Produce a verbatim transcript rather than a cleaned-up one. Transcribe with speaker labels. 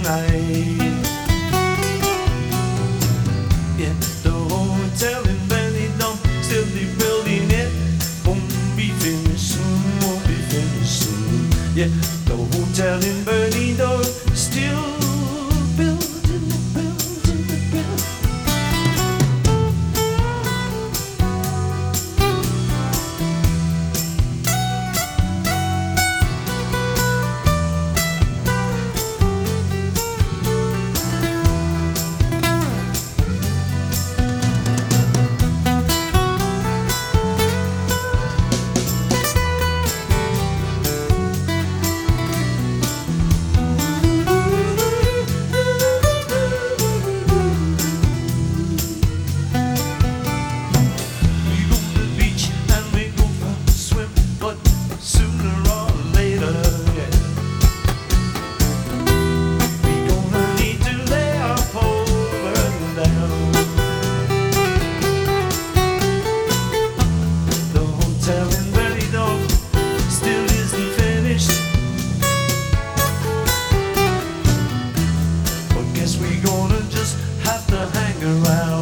Speaker 1: night. Yeah, the hotel in Benidorm, still be building it. Won't be finished soon, won't be finished soon. Yeah, the hotel in Benidorm, still building it, building it, building it. Guess we gonna just have to hang around.